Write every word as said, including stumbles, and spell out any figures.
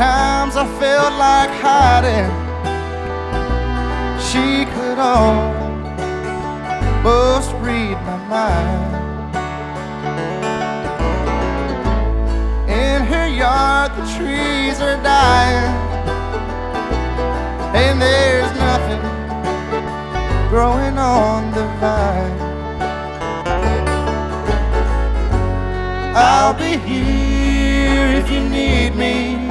times I felt like hiding. She could almost read my mind. In her yard the trees are dying, and there's nothing growing on the vine. I'll be here if you need me.